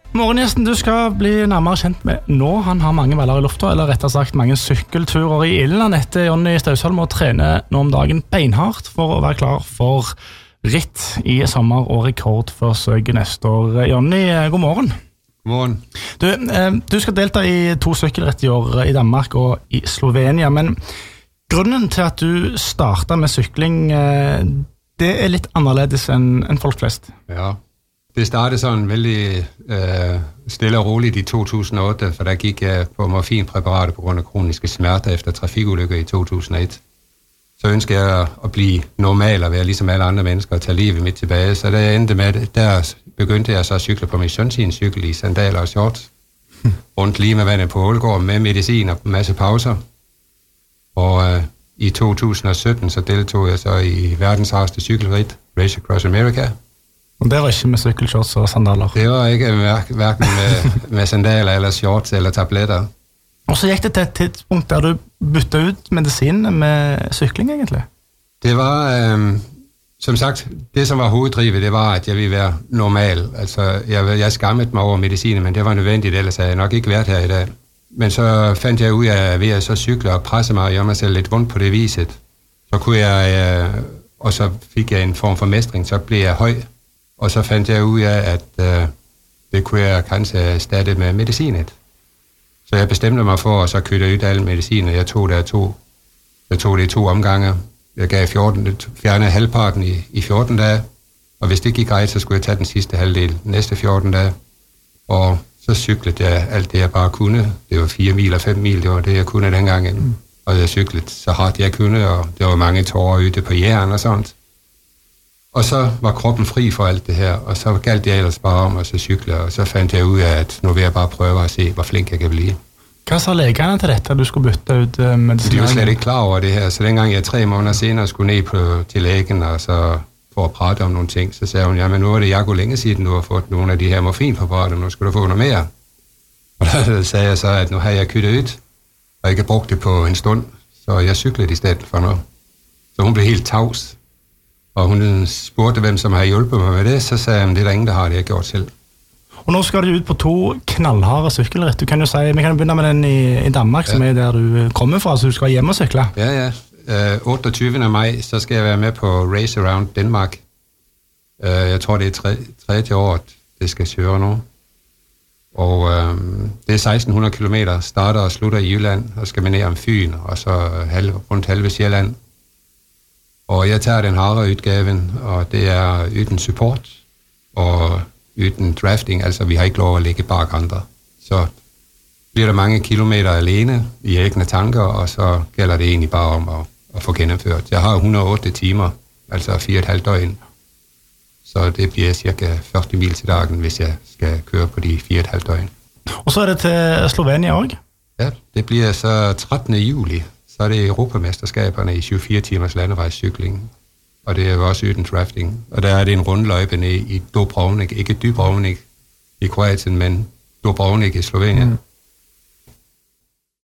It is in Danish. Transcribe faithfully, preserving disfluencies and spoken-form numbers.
Morgengjesten du skal bli nærmere kjent med nå. Han har mange baller i lufta, eller rettere sagt mange sykkelturer i ilden. Han heter Jonny Stausholm og trener nå om dagen beinhardt for å være klar for ritt i sommer og rekordforsøk neste år. Jonny, god morgen. God morgen. Du, du skal delta i to sykkelritt i år i Danmark og i Slovenia, men grunnen til at du startet med sykling, det er litt annerledes enn, enn folk flest. Ja. Det startede sådan vældig øh, stille og roligt i to tusind og otte, for der gik jeg på morfinpræparater på grund af kroniske smerter efter trafikulykker i to tusind og et. Så ønskede jeg at blive normal og være ligesom alle andre mennesker og tage livet midt tilbage. Så da jeg endte med det, der begyndte jeg så at cykle på min søns cykel i sandaler og shorts. Rundt lige med vandet på Ålgård med medicin og en masse pauser. Og øh, i to tusind og sytten så deltog jeg så i verdens hårdeste cykelritt, Race Across America. Og det var ikke med cykelshorts og sandaler? Det var ikke hverken med, med sandaler eller shorts eller tabletter. Og så gikk det til et tidspunkt der du bytte ut medicinen med cykling egentlig? Det var, øhm, som sagt, det som var hoveddrivet, det var, at jeg ville være normal. Altså, jeg, jeg skammede mig over medicinen, men det var nødvendigt, ellers havde jeg nok ikke været her i dag. Men så fandt jeg ud af, ved at så cykle og presse mig og gøre mig selv lidt vondt på det viset. Så kunne jeg, øh, og så fik jeg en form for mestring, så blev jeg høj. Og så fandt jeg ud af, at øh, det kunne jeg kanskje erstatte med medicinet. Så jeg bestemte mig for at så købe ud alle mediciner. Jeg tog det, to, jeg tog det i to omgange. Jeg gav fjorten, fjerne halvparten i, i fjorten dage. Og hvis det gik ret, så skulle jeg tage den sidste halvdel næste fjorten dage. Og så cyklede jeg alt det, jeg bare kunne. Det var fire mil og fem mil, det var det, jeg kunne dengang. Mm. Og jeg cyklede så hardt, jeg kunne, og der var mange tårer ude på jæren og sådan. Og så var kroppen fri for alt det her, og så galt jeg ellers bare om at så cykle, og så fandt jeg ud af, at nu vil jeg bare prøve at se, hvor flink jeg kan blive. Hvad sa lægerne til dette, at du skulle bytte ud uh, medicin? De var slet ikke klar over det her, så dengang jeg tre måneder senere skulle ned på, til lægen, og så for at prate om nogle ting, så sagde hun, jamen nu er det jeg går længe siden, du har fået nogle af de her morfinpræparater, nu skal du få noget mere. Og der sagde jeg så, at nu har jeg kyttet ud, og ikke brugt det på en stund, så jeg cyklede i stedet for noget. Så hun blev helt tavs. Og hun spurgte, hvem som har hjulpet mig med det, så sagde jeg, at det er der ingen, der har det, jeg gjort selv. Og nu skal du ud på to knallharde sykkelritt. Du kan jo si, vi kan begynde med den i, i Danmark, ja. Som er der du kommer fra, så du skal hjem og cykle. Ja, ja. Uh, otteogtyvende maj, så skal jeg være med på Race Around Denmark. Uh, jeg tror, det er tre, tredje år, det skal køre nu. Og uh, det er seksten hundrede kilometer, starter og slutter i Jylland, og skal man ned om Fyn, og så halv, rundt halve Sjælland. Og jeg tager den harde udgaven, og det er uden support og uden drafting, altså vi har ikke lov at ligge bag andre. Så bliver der mange kilometer alene i egne tanker, og så gælder det egentlig bare om at, at få gennemført. Jeg har et hundrede og otte timer, altså fire og et halvt døgn, så det bliver cirka fyrre mil til dagen, hvis jeg skal køre på de fire og et halvt døgn. Og så er det til Slovenia også? Ja, det bliver så trettende juli. Så er det Europamesterskaberne i tyve-fire timers landevejscykling, og det er jo også uden drafting. Og der er det en rundløjpe ned i Dubrovnik, ikke Dubrovnik i Kroatien, men Dubrovnik i Slovenien. Mm.